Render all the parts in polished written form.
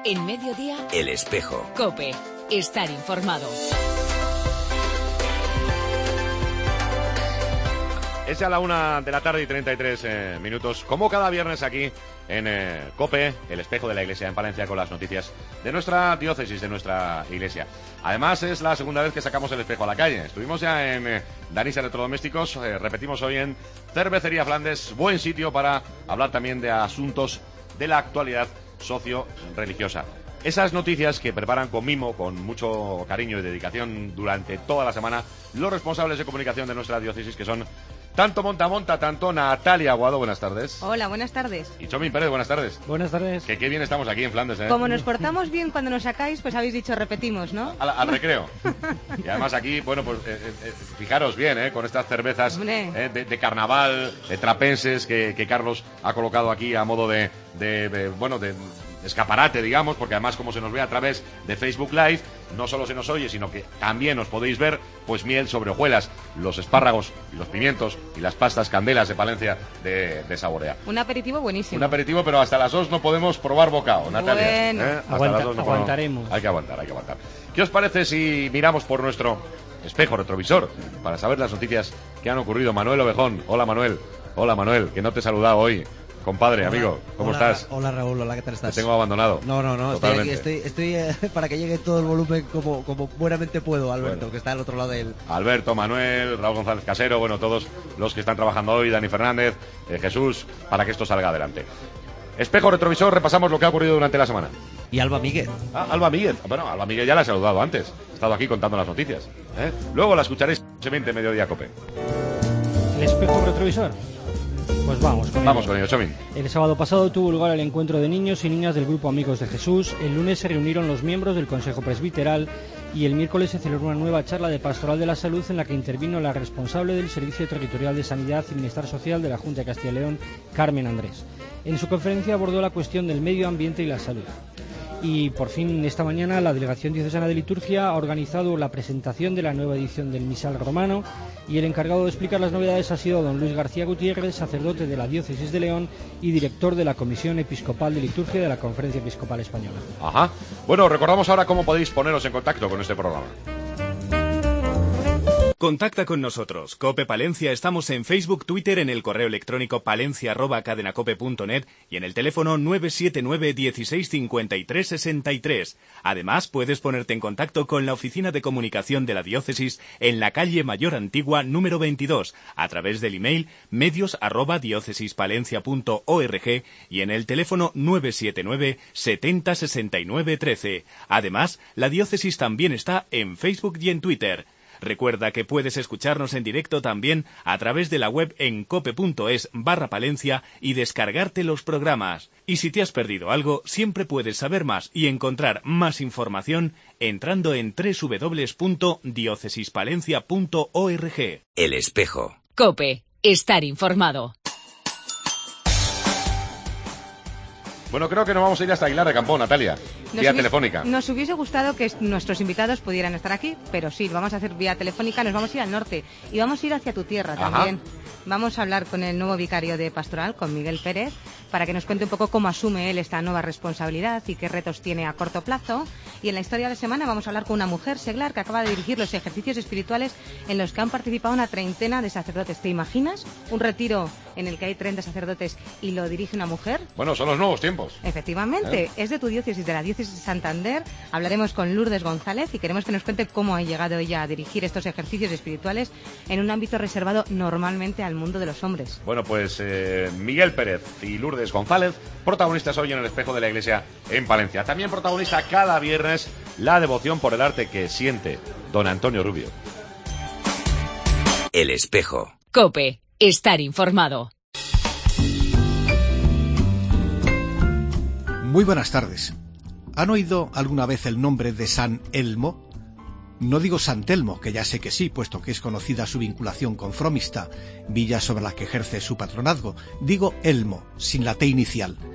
En Mediodía, El Espejo. COPE. Estar informado. Es ya la 1:33 p.m. Como cada viernes aquí en COPE, El Espejo de la Iglesia en Palencia, con las noticias de nuestra diócesis, de nuestra iglesia. Además, es la segunda vez que sacamos El Espejo a la calle. Estuvimos ya en Danisa Electrodomésticos, repetimos hoy en Cervecería Flandes, buen sitio para hablar también de asuntos de la actualidad socio-religiosa. Esas noticias que preparan con mimo, con mucho cariño y dedicación durante toda la semana los responsables de comunicación de nuestra diócesis, que son tanto Monta, tanto Natalia Aguado, buenas tardes. Hola, buenas tardes. Y Chomín Pérez, buenas tardes. Buenas tardes. Que qué bien estamos aquí en Flandes, ¿eh? Como nos portamos bien cuando nos sacáis, pues habéis dicho repetimos, ¿no? Al recreo. Y además aquí, bueno, pues fijaros bien, con estas cervezas de carnaval, de trapenses, que Carlos ha colocado aquí a modo de escaparate, digamos, porque además, como se nos ve a través de Facebook Live, no solo se nos oye, sino que también os podéis ver, pues miel sobre hojuelas, los espárragos y los pimientos y las pastas candelas de Palencia de Saborea. Un aperitivo buenísimo. Un aperitivo, pero hasta las 2 no podemos probar bocado, Natalia. Bueno. Hasta las 2 no aguantaremos. Hay que aguantar. ¿Qué os parece si miramos por nuestro espejo retrovisor para saber las noticias que han ocurrido? Manuel Ovejón. Hola, Manuel, que no te he saludado hoy. Compadre, amigo, ¿cómo estás? Hola, Raúl, hola, ¿qué tal estás? Te tengo abandonado. No, estoy para que llegue todo el volumen como buenamente puedo, Alberto, que está al otro lado de él. Alberto, Manuel, Raúl González Casero, bueno, todos los que están trabajando hoy, Dani Fernández, Jesús, para que esto salga adelante. Espejo retrovisor, repasamos lo que ha ocurrido durante la semana. Y Alba Míguez. Alba Míguez. Bueno, Alba Míguez ya la he saludado antes. He estado aquí contando las noticias. Luego la escucharéis en Mediodía COPE. ¿El espejo retrovisor? Pues vamos con ello, Chomín. El sábado pasado tuvo lugar el encuentro de niños y niñas del grupo Amigos de Jesús. El lunes se reunieron los miembros del Consejo Presbiteral y el miércoles se celebró una nueva charla de Pastoral de la Salud en la que intervino la responsable del Servicio Territorial de Sanidad y Bienestar Social de la Junta de Castilla y León, Carmen Andrés. En su conferencia abordó la cuestión del medio ambiente y la salud. Y por fin, esta mañana, la Delegación Diocesana de Liturgia ha organizado la presentación de la nueva edición del Misal Romano, y el encargado de explicar las novedades ha sido don Luis García Gutiérrez, sacerdote de la Diócesis de León y director de la Comisión Episcopal de Liturgia de la Conferencia Episcopal Española. Ajá. Bueno, recordamos ahora cómo podéis poneros en contacto con este programa. Contacta con nosotros. COPE Palencia, estamos en Facebook, Twitter, en el correo electrónico palencia@cadenacope.net y en el teléfono 979 16 53 63. Además, puedes ponerte en contacto con la Oficina de Comunicación de la Diócesis en la calle Mayor Antigua número 22, a través del email medios@diocesispalencia.org y en el teléfono 979 70 69 13. Además, la Diócesis también está en Facebook y en Twitter. Recuerda que puedes escucharnos en directo también a través de la web en cope.es/Palencia y descargarte los programas. Y si te has perdido algo, siempre puedes saber más y encontrar más información entrando en www.diocesispalencia.org. El Espejo. COPE. Estar informado. Bueno, creo que nos vamos a ir hasta Aguilar de Campo, Natalia, vía telefónica. Nos hubiese gustado que nuestros invitados pudieran estar aquí, pero sí, lo vamos a hacer vía telefónica, nos vamos a ir al norte y vamos a ir hacia tu tierra también. Vamos a hablar con el nuevo vicario de Pastoral, con Miguel Pérez, para que nos cuente un poco cómo asume él esta nueva responsabilidad y qué retos tiene a corto plazo. Y en la historia de la semana vamos a hablar con una mujer seglar que acaba de dirigir los ejercicios espirituales en los que han participado una treintena de sacerdotes. ¿Te imaginas un retiro en el que hay 30 sacerdotes y lo dirige una mujer? Bueno, son los nuevos tiempos. Efectivamente, es de tu diócesis, de la diócesis de Santander. Hablaremos con Lourdes González y queremos que nos cuente cómo ha llegado ella a dirigir estos ejercicios espirituales en un ámbito reservado normalmente al mundo de los hombres. Bueno, pues Miguel Pérez y Lourdes González, protagonistas hoy en el Espejo de la Iglesia en Palencia. También protagonista cada viernes la devoción por el arte que siente don Antonio Rubio. El Espejo. COPE. Estar informado. Muy buenas tardes. ¿Han oído alguna vez el nombre de San Elmo? No digo San Telmo, que ya sé que sí, puesto que es conocida su vinculación con Fromista, villa sobre la que ejerce su patronazgo. Digo Elmo, sin la T inicial.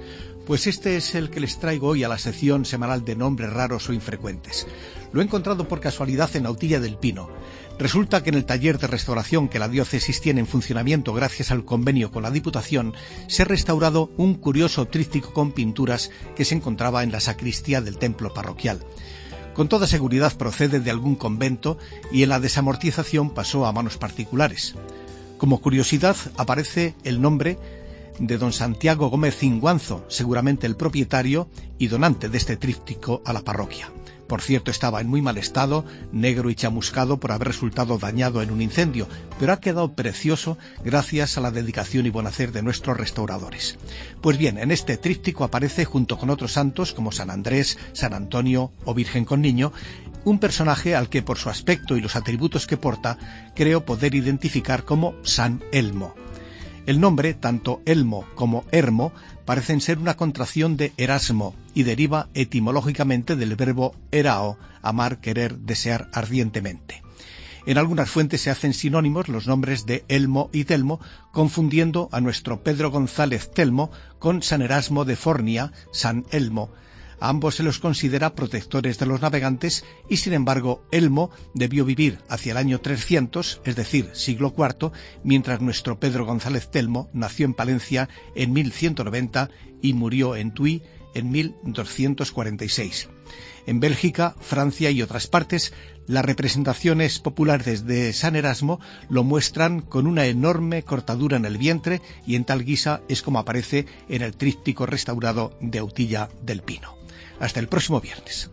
Pues este es el que les traigo hoy a la sección semanal de nombres raros o infrecuentes. Lo he encontrado por casualidad en Autilla del Pino. Resulta que en el taller de restauración que la diócesis tiene en funcionamiento gracias al convenio con la Diputación, se ha restaurado un curioso tríptico con pinturas que se encontraba en la sacristía del templo parroquial. Con toda seguridad procede de algún convento y en la desamortización pasó a manos particulares. Como curiosidad aparece el nombre de don Santiago Gómez Cinguanzo, seguramente el propietario y donante de este tríptico a la parroquia. Por cierto, estaba en muy mal estado, negro y chamuscado por haber resultado dañado en un incendio, pero ha quedado precioso gracias a la dedicación y buen hacer de nuestros restauradores. Pues bien, en este tríptico aparece, junto con otros santos como San Andrés, San Antonio o Virgen con Niño, un personaje al que por su aspecto y los atributos que porta, creo poder identificar como San Elmo. El nombre, tanto Elmo como Hermo, parecen ser una contracción de Erasmo y deriva etimológicamente del verbo erao, amar, querer, desear ardientemente. En algunas fuentes se hacen sinónimos los nombres de Elmo y Telmo, confundiendo a nuestro Pedro González Telmo con San Erasmo de Fornia, San Elmo. A ambos se los considera protectores de los navegantes y, sin embargo, Elmo debió vivir hacia el año 300, es decir, siglo IV, mientras nuestro Pedro González Telmo nació en Palencia en 1190 y murió en Tui en 1246. En Bélgica, Francia y otras partes, las representaciones populares de San Erasmo lo muestran con una enorme cortadura en el vientre y en tal guisa es como aparece en el tríptico restaurado de Autilla del Pino. Hasta el próximo viernes.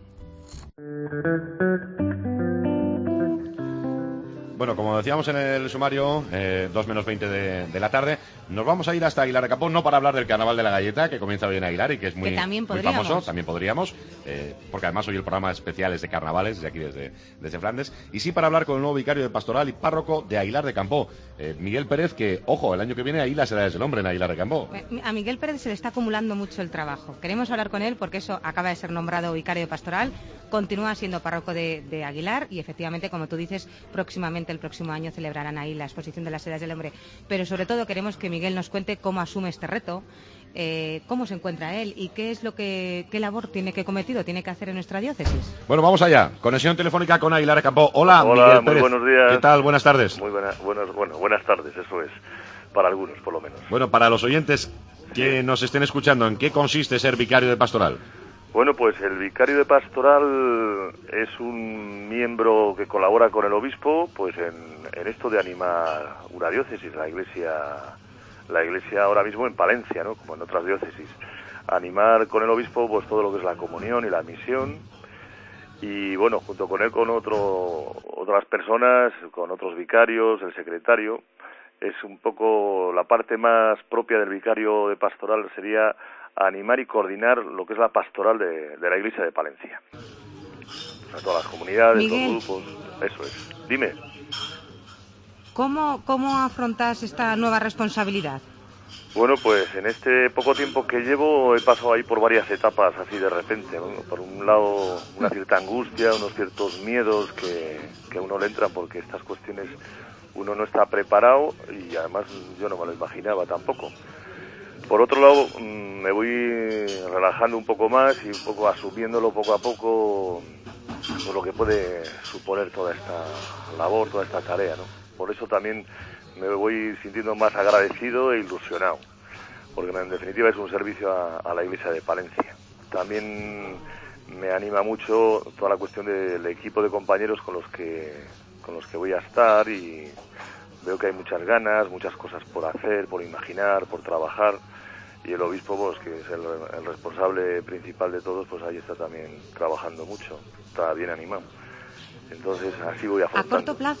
Bueno, como decíamos en el sumario, 2 menos 20 de la tarde, nos vamos a ir hasta Aguilar de Campo, no para hablar del Carnaval de la Galleta, que comienza hoy en Aguilar y que es muy famoso, también podríamos, porque además hoy el programa especial es de carnavales, de aquí desde Flandes, y sí para hablar con el nuevo vicario de Pastoral y párroco de Aguilar de Campo, Miguel Pérez, que, ojo, el año que viene ahí las edades del hombre en Aguilar de Campo. A Miguel Pérez se le está acumulando mucho el trabajo. Queremos hablar con él porque eso acaba de ser nombrado vicario de Pastoral, continúa siendo párroco de Aguilar y efectivamente, como tú dices, próximamente, el próximo año, celebrarán ahí la exposición de las edades del hombre. Pero sobre todo queremos que Miguel nos cuente cómo asume este reto, cómo se encuentra él y qué es qué labor tiene que hacer en nuestra diócesis. Bueno, vamos allá. Conexión telefónica con Aguilar de Campo. Hola, Miguel Pérez. Muy buenos días. ¿Qué tal? Buenas tardes. Muy buenas tardes, eso es. Para algunos, por lo menos. Bueno, para los oyentes que nos estén escuchando, ¿en qué consiste ser vicario de Pastoral? Bueno, pues el vicario de Pastoral es un miembro que colabora con el obispo, pues en esto de animar una diócesis, la iglesia ahora mismo en Palencia, ¿no? Como en otras diócesis. Animar con el obispo pues todo lo que es la comunión y la misión. Y bueno, junto con él, con otras personas, con otros vicarios, el secretario, es un poco la parte más propia del vicario de Pastoral, sería animar y coordinar lo que es la pastoral de la iglesia de Palencia. O sea, todas las comunidades, Miguel, los grupos, eso es. Dime. ¿Cómo afrontas esta nueva responsabilidad? Bueno, pues en este poco tiempo que llevo he pasado ahí por varias etapas así de repente, ¿no? Por un lado, una cierta angustia, unos ciertos miedos que a uno le entran porque estas cuestiones uno no está preparado y además yo no me lo imaginaba tampoco. Por otro lado, me voy relajando un poco más y un poco asumiéndolo poco a poco por lo que puede suponer toda esta labor, toda esta tarea, ¿no? Por eso también me voy sintiendo más agradecido e ilusionado, porque en definitiva es un servicio a la iglesia de Palencia. También me anima mucho toda la cuestión del equipo de compañeros con los que voy a estar y veo que hay muchas ganas, muchas cosas por hacer, por imaginar, por trabajar. Y el obispo, pues, que es el responsable principal de todos, pues ahí está también trabajando mucho, está bien animado. Entonces, así voy afrontando.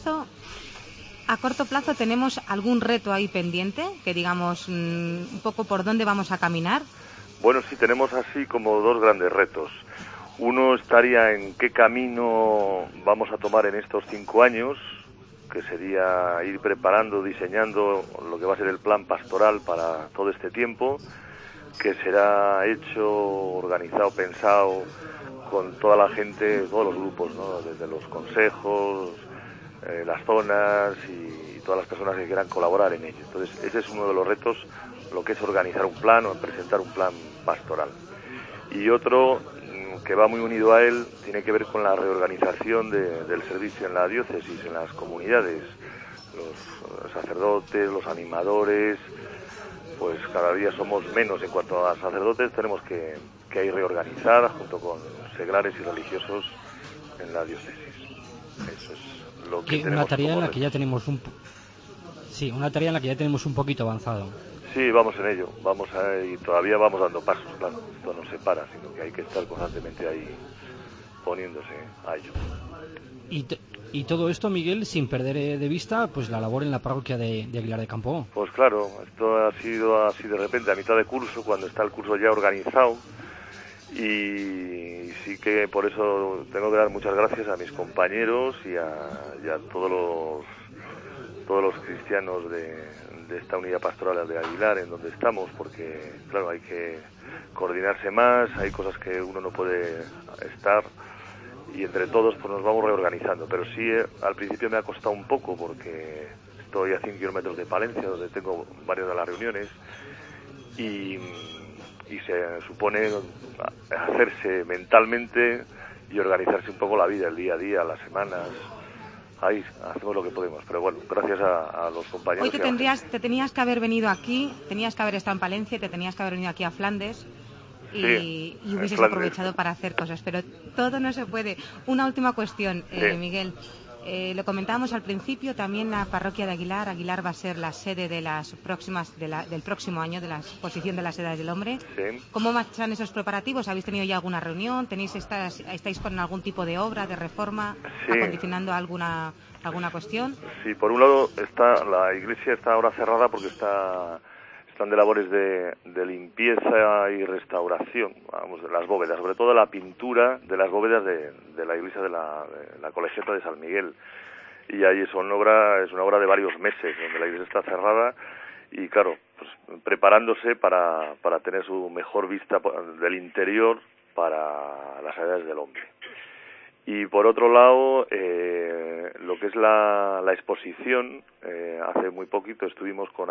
¿A corto plazo tenemos algún reto ahí pendiente? Que digamos un poco por dónde vamos a caminar. Bueno, sí, tenemos así como dos grandes retos. Uno estaría en qué camino vamos a tomar en estos 5 años, que sería ir preparando, diseñando lo que va a ser el plan pastoral para todo este tiempo, que será hecho, organizado, pensado con toda la gente, todos los grupos, ¿no? Desde los consejos, las zonas y todas las personas que quieran colaborar en ello. Entonces, ese es uno de los retos lo que es organizar un plan o presentar un plan pastoral. Y otro que va muy unido a él tiene que ver con la reorganización del servicio en la diócesis, en las comunidades. Los sacerdotes, los animadores, pues cada día somos menos en cuanto a sacerdotes, tenemos que reorganizar junto con seglares y religiosos en la diócesis. Eso es lo que tenemos. Una tarea en la que ya tenemos una tarea en la que ya tenemos un poquito avanzado. Sí, vamos en ello, y todavía vamos dando pasos, claro, esto no se para, sino que hay que estar constantemente ahí poniéndose a ello. Y todo esto, Miguel, sin perder de vista pues la labor en la parroquia de Aguilar de Campo. Pues claro, esto ha sido así de repente, a mitad de curso, cuando está el curso ya organizado, y sí que por eso tengo que dar muchas gracias a mis compañeros y a todos los cristianos de esta unidad pastoral de Aguilar, en donde estamos, porque claro, hay que coordinarse más, hay cosas que uno no puede estar, y entre todos pues nos vamos reorganizando. Pero sí, al principio me ha costado un poco, porque estoy a 100 kilómetros de Palencia, donde tengo varias de las reuniones, y se supone hacerse mentalmente y organizarse un poco la vida, el día a día, las semanas. Ahí hacemos lo que podemos, pero bueno, gracias a los compañeros. Hoy te tenías que haber venido aquí, tenías que haber estado en Palencia, te tenías que haber venido aquí a Flandes y hubieses aprovechado para hacer cosas, pero todo no se puede. Una última cuestión, Miguel. Lo comentábamos al principio, también la parroquia de Aguilar. Aguilar va a ser la sede de las próximas del próximo año de la exposición de las edades del hombre. Sí. ¿Cómo marchan esos preparativos? ¿Habéis tenido ya alguna reunión? ¿Estáis con algún tipo de obra, de reforma, acondicionando alguna cuestión? Sí, por un lado la iglesia está ahora cerrada porque están de labores de limpieza y restauración, vamos, de las bóvedas, sobre todo la pintura de las bóvedas de la iglesia de la colegiata de San Miguel. Y ahí es una obra de varios meses, donde la iglesia está cerrada y claro, pues preparándose para tener su mejor vista del interior para las edades del hombre. Y por otro lado, lo que es la exposición, hace muy poquito estuvimos con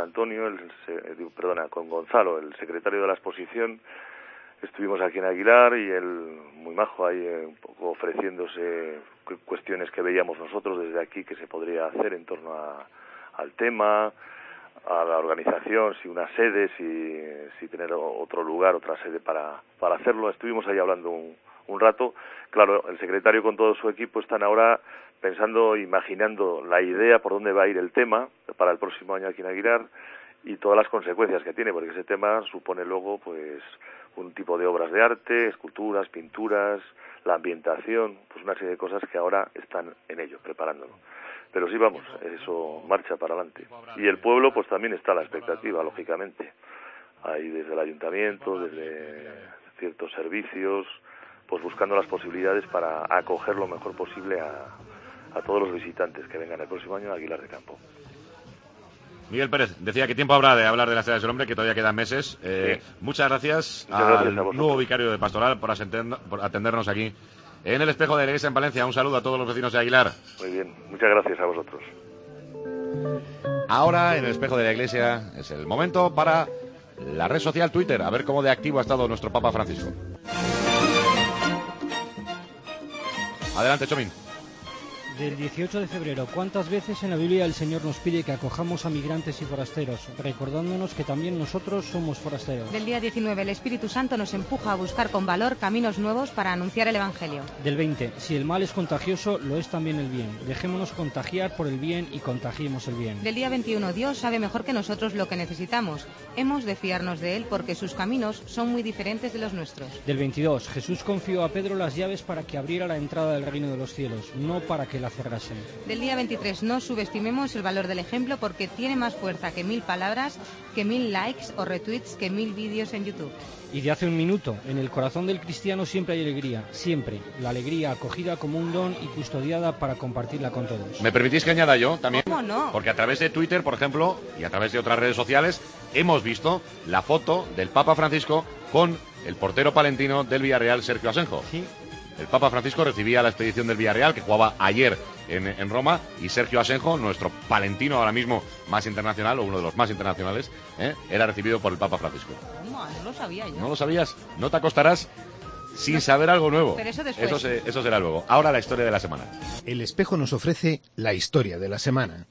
con Gonzalo, el secretario de la exposición, estuvimos aquí en Aguilar y él, muy majo, ahí un poco ofreciéndose cuestiones que veíamos nosotros desde aquí que se podría hacer en torno al tema, a la organización, si una sede, si tener otro lugar, otra sede para hacerlo. Estuvimos ahí hablando un rato. Claro, el secretario con todo su equipo están ahora pensando, imaginando la idea por dónde va a ir el tema para el próximo año aquí en Aguilar y todas las consecuencias que tiene, porque ese tema supone luego pues un tipo de obras de arte, esculturas, pinturas, la ambientación, pues una serie de cosas que ahora están en ello, preparándolo. Pero sí, vamos, eso marcha para adelante. Y el pueblo pues también está a la expectativa, lógicamente. Ahí desde el ayuntamiento, desde ciertos servicios, pues buscando las posibilidades para acoger lo mejor posible a todos los visitantes que vengan el próximo año a Aguilar de Campo. Miguel Pérez, decía que tiempo habrá de hablar de las edades del hombre, que todavía quedan meses. Muchas gracias al nuevo vicario de Pastoral por atendernos aquí en el Espejo de la Iglesia en Palencia. Un saludo a todos los vecinos de Aguilar. Muy bien, muchas gracias a vosotros. Ahora, en el Espejo de la Iglesia, es el momento para la red social Twitter, a ver cómo de activo ha estado nuestro Papa Francisco. Adelante, Chomín. Del 18 de febrero, ¿cuántas veces en la Biblia el Señor nos pide que acojamos a migrantes y forasteros, recordándonos que también nosotros somos forasteros? Del día 19, el Espíritu Santo nos empuja a buscar con valor caminos nuevos para anunciar el Evangelio. Del 20, si el mal es contagioso, lo es también el bien. Dejémonos contagiar por el bien y contagiemos el bien. Del día 21, Dios sabe mejor que nosotros lo que necesitamos. Hemos de fiarnos de Él porque sus caminos son muy diferentes de los nuestros. Del 22, Jesús confió a Pedro las llaves para que abriera la entrada del reino de los cielos, no para que la cerrase. Del día 23, no subestimemos el valor del ejemplo porque tiene más fuerza que 1000 palabras, que 1000 likes o retweets, que 1000 vídeos en YouTube. Y de hace un minuto, en el corazón del cristiano siempre hay alegría, siempre. La alegría acogida como un don y custodiada para compartirla con todos. ¿Me permitís que añada yo también? ¿Cómo no? Porque a través de Twitter, por ejemplo, y a través de otras redes sociales, hemos visto la foto del Papa Francisco con el portero palentino del Villarreal, Sergio Asenjo. Sí. el Papa Francisco recibía la expedición del Villarreal, que jugaba ayer en Roma, y Sergio Asenjo, nuestro palentino ahora mismo más internacional, o uno de los más internacionales, era recibido por el Papa Francisco. No lo sabía yo. ¿No lo sabías? No te acostarás sin saber algo nuevo. Pero eso después. Eso será luego. Ahora la historia de la semana. El espejo nos ofrece la historia de la semana.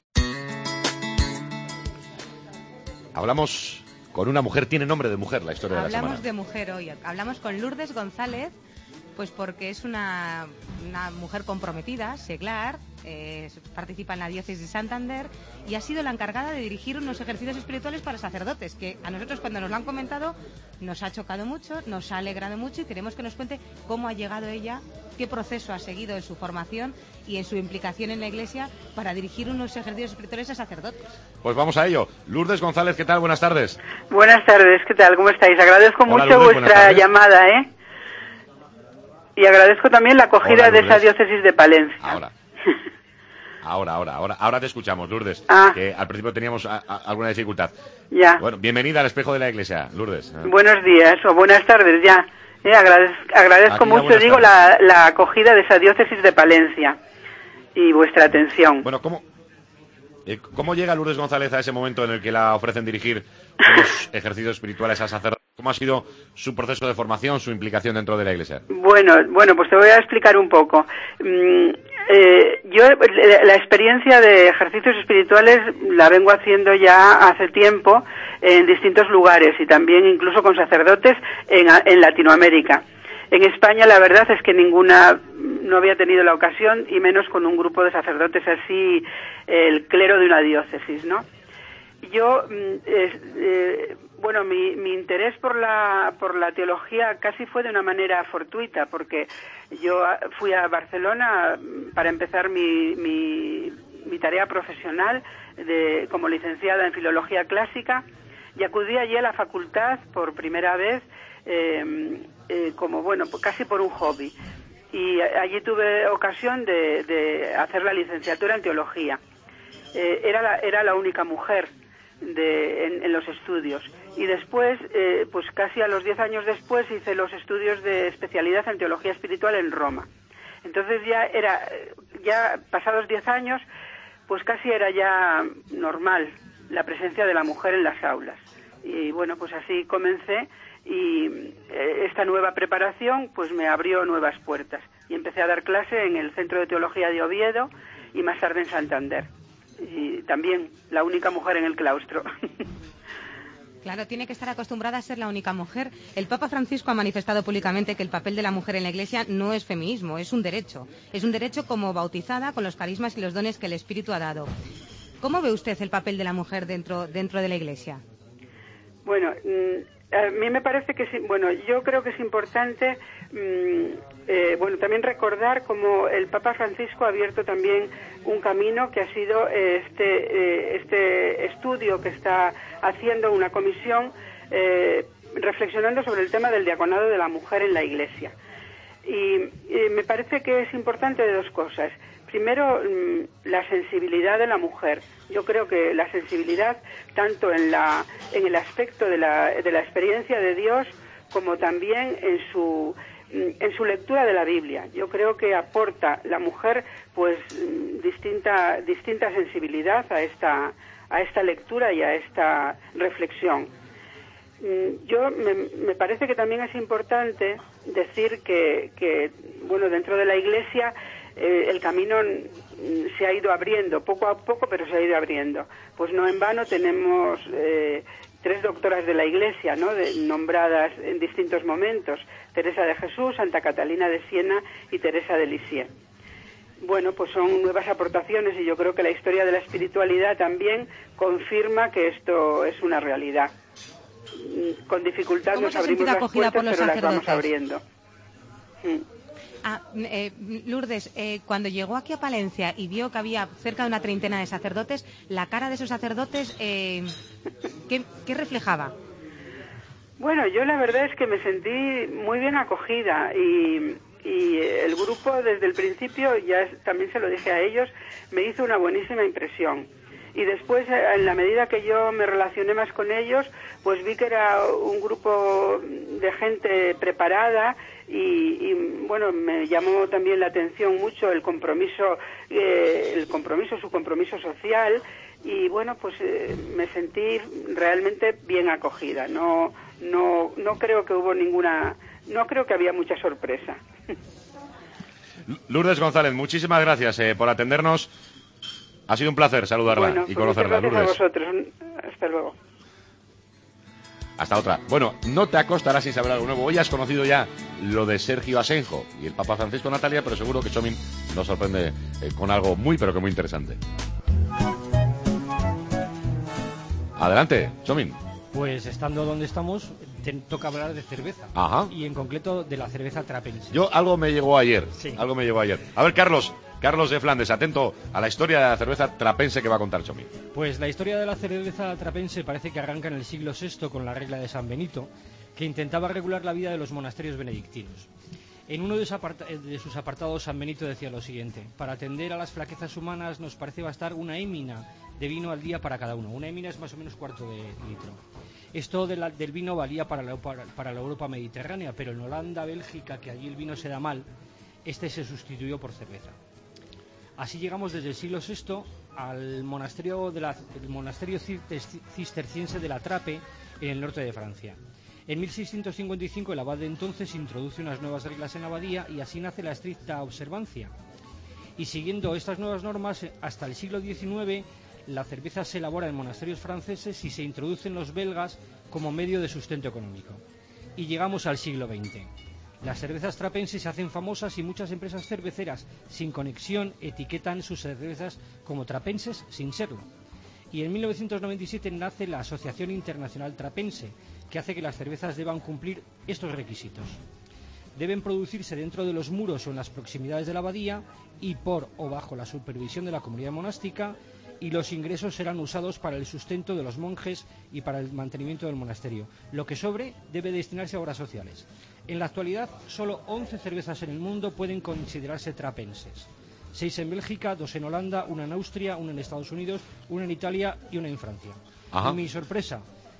Hablamos con una mujer, tiene nombre de mujer, la historia de la semana. Hablamos de mujer hoy. Hablamos con Lourdes González, pues porque es una mujer comprometida, seglar, participa en la diócesis de Santander y ha sido la encargada de dirigir unos ejercicios espirituales para sacerdotes, que a nosotros cuando nos lo han comentado nos ha chocado mucho, nos ha alegrado mucho y queremos que nos cuente cómo ha llegado ella, qué proceso ha seguido en su formación y en su implicación en la Iglesia para dirigir unos ejercicios espirituales a sacerdotes. Pues vamos a ello. Lourdes González, ¿qué tal? Buenas tardes. Buenas tardes, ¿qué tal? ¿Cómo estáis? Agradezco Hola, mucho Lourdes, vuestra llamada, Y agradezco también la acogida de esa diócesis de Palencia. Ahora te escuchamos, Lourdes. Que al principio teníamos alguna dificultad. Ya. Bueno, bienvenida al espejo de la Iglesia, Lourdes. Buenos días o buenas tardes ya. Agradezco mucho, digo, la acogida de esa diócesis de Palencia y vuestra atención. Bueno, ¿cómo llega Lourdes González a ese momento en el que la ofrecen dirigir unos ejercicios espirituales a sacerdotes? ¿Cómo ha sido su proceso de formación, su implicación dentro de la Iglesia? Bueno, pues te voy a explicar un poco. Yo la experiencia de ejercicios espirituales la vengo haciendo ya hace tiempo en distintos lugares y también incluso con sacerdotes en Latinoamérica. En España la verdad es que no había tenido la ocasión, y menos con un grupo de sacerdotes así, el clero de una diócesis, ¿no? Yo, mi interés por la teología casi fue de una manera fortuita, porque yo fui a Barcelona para empezar mi tarea profesional como licenciada en Filología Clásica, y acudí allí a la facultad por primera vez, casi por un hobby. Y allí tuve ocasión de hacer la licenciatura en Teología. Era la única mujer en los estudios. Y después, pues casi a los 10 años después, hice los estudios de especialidad en Teología Espiritual en Roma. Entonces ya pasados 10 años, pues casi era ya normal la presencia de la mujer en las aulas. Y bueno, pues así comencé, y esta nueva preparación pues me abrió nuevas puertas. Y empecé a dar clase en el Centro de Teología de Oviedo y más tarde en Santander. Y también la única mujer en el claustro. Claro, tiene que estar acostumbrada a ser la única mujer. El Papa Francisco ha manifestado públicamente que el papel de la mujer en la Iglesia no es feminismo, es un derecho. Es un derecho como bautizada con los carismas y los dones que el Espíritu ha dado. ¿Cómo ve usted el papel de la mujer dentro de la Iglesia? Bueno, a mí me parece que sí. Bueno, yo creo que es importante, también recordar cómo el Papa Francisco ha abierto también un camino que ha sido este estudio que está haciendo una comisión reflexionando sobre el tema del diaconado de la mujer en la Iglesia. Y me parece que es importante de dos cosas. Primero, la sensibilidad de la mujer. Yo creo que la sensibilidad, tanto en el aspecto de la experiencia de Dios, como también en su lectura de la Biblia. Yo creo que aporta la mujer pues distinta sensibilidad a esta lectura y a esta reflexión. Me parece que también es importante decir que dentro de la Iglesia el camino se ha ido abriendo, poco a poco, pero se ha ido abriendo. Pues no en vano tenemos 3 doctoras de la Iglesia, ¿no?, nombradas en distintos momentos: Teresa de Jesús, Santa Catalina de Siena y Teresa de Lisieux. Bueno, pues son nuevas aportaciones, y yo creo que la historia de la espiritualidad también confirma que esto es una realidad. Con dificultad nos abrimos las puertas, pero las vamos abriendo. Lourdes, cuando llegó aquí a Palencia y vio que había cerca de una treintena de sacerdotes, la cara de esos sacerdotes, ¿qué reflejaba? Bueno, yo la verdad es que me sentí muy bien acogida, y el grupo desde el principio, también se lo dije a ellos, me hizo una buenísima impresión. Y después, en la medida que yo me relacioné más con ellos, pues vi que era un grupo de gente preparada y bueno, me llamó también la atención mucho su compromiso social, y bueno, pues me sentí realmente bien acogida. No creo que no creo que había mucha sorpresa. Lourdes González, muchísimas gracias por atendernos. Ha sido un placer saludarla y conocerla, Lourdes. Lourdes. A vosotros. Hasta luego. Hasta otra. Bueno, no te acostarás sin saber algo nuevo. Hoy has conocido ya lo de Sergio Asenjo y el Papa Francisco, Natalia, pero seguro que Chomin nos sorprende con algo muy, pero que muy interesante. Adelante, Chomin. Pues estando donde estamos, toca hablar de cerveza. Ajá. Y en concreto de la cerveza trapense. Algo me llegó ayer. Sí. Algo me llegó ayer. A ver, Carlos de Flandes, atento a la historia de la cerveza trapense que va a contar Chomin. Pues la historia de la cerveza trapense parece que arranca en el siglo VI con la regla de San Benito, que intentaba regular la vida de los monasterios benedictinos. En uno de sus apartados, San Benito decía lo siguiente: para atender a las flaquezas humanas nos parece bastar una émina de vino al día para cada uno. Una émina es más o menos cuarto de litro. Esto del vino valía para la Europa mediterránea, pero en Holanda, Bélgica, que allí el vino se da mal, se sustituyó por cerveza. Así llegamos desde el siglo VI al monasterio cisterciense de la Trappe, en el norte de Francia. En 1655 el abad de entonces introduce unas nuevas reglas en la abadía y así nace la estricta observancia. Y siguiendo estas nuevas normas, hasta el siglo XIX la cerveza se elabora en monasterios franceses y se introduce en los belgas como medio de sustento económico. Y llegamos al siglo XX. Las cervezas trapenses se hacen famosas y muchas empresas cerveceras sin conexión etiquetan sus cervezas como trapenses sin serlo. Y en 1997 nace la Asociación Internacional Trapense, que hace que las cervezas deban cumplir estos requisitos. Deben producirse dentro de los muros o en las proximidades de la abadía y por o bajo la supervisión de la comunidad monástica, y los ingresos serán usados para el sustento de los monjes y para el mantenimiento del monasterio. Lo que sobre debe destinarse a obras sociales. En la actualidad, solo 11 cervezas en el mundo pueden considerarse trapenses. 6 en Bélgica, 2 en Holanda, 1 en Austria, 1 en Estados Unidos, 1 en Italia y 1 en Francia. Ajá. Y mi sorpresa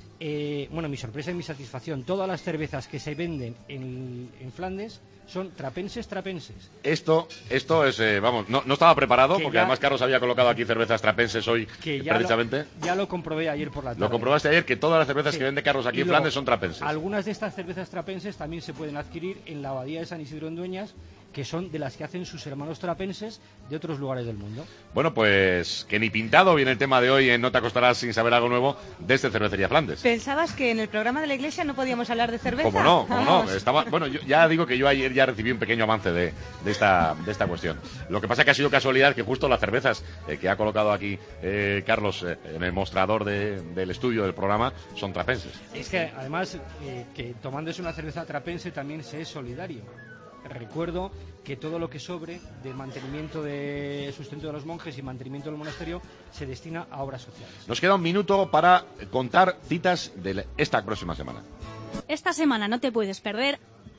y mi satisfacción, todas las cervezas que se venden en Flandes son trapenses. Esto es, vamos, no estaba preparado, porque además Carlos había colocado aquí cervezas trapenses hoy, precisamente. Ya lo comprobé ayer por la tarde. Lo comprobaste ayer, que todas las cervezas que vende Carlos aquí en Flandes son trapenses. Algunas de estas cervezas trapenses también se pueden adquirir en la abadía de San Isidro en Dueñas, que son de las que hacen sus hermanos trapenses de otros lugares del mundo. Bueno, pues que ni pintado viene el tema de hoy en No te acostarás sin saber algo nuevo desde Cervecería Flandes. ¿Pensabas que en el programa de la Iglesia no podíamos hablar de cerveza? ¿Cómo no? Bueno, yo ya digo que yo ayer ya recibí un pequeño avance de esta cuestión. Lo que pasa es que ha sido casualidad que justo las cervezas que ha colocado aquí Carlos en el mostrador del estudio del programa son trapenses. Es que además que tomándose una cerveza trapense también se es solidario. Recuerdo que todo lo que sobre de mantenimiento de sustento de los monjes y mantenimiento del monasterio se destina a obras sociales. Nos queda un minuto para contar citas de esta próxima semana. Esta semana no te puedes perder.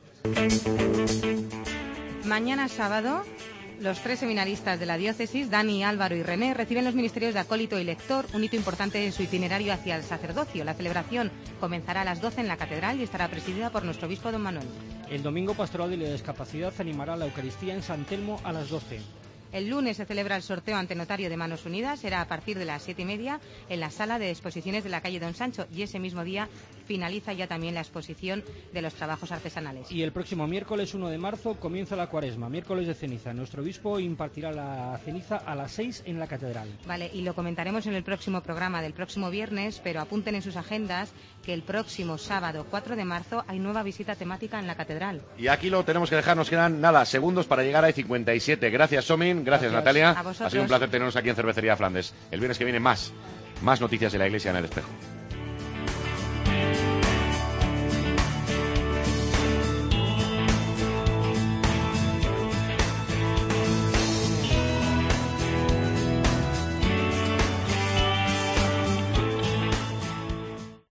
Mañana sábado, los 3 seminaristas de la diócesis, Dani, Álvaro y René, reciben los ministerios de acólito y lector, un hito importante en su itinerario hacia el sacerdocio. La celebración comenzará a las 12 en la catedral y estará presidida por nuestro obispo don Manuel. El domingo pastoral de la discapacidad animará la Eucaristía en San Telmo a las 12. El lunes se celebra el sorteo ante notario de Manos Unidas, será a partir de las 7:30 en la sala de exposiciones de la calle Don Sancho, y ese mismo día finaliza ya también la exposición de los trabajos artesanales. Y el próximo miércoles 1 de marzo comienza la Cuaresma, miércoles de ceniza. Nuestro obispo impartirá la ceniza a las 6 en la catedral. Vale, y lo comentaremos en el próximo programa del próximo viernes, pero apunten en sus agendas que el próximo sábado 4 de marzo hay nueva visita temática en la catedral. Y aquí lo tenemos que dejar, nos quedan segundos para llegar a 57. Gracias, Somin, gracias Natalia. Ha sido un placer tenernos aquí en Cervecería Flandes. El viernes que viene más noticias de la Iglesia en el Espejo.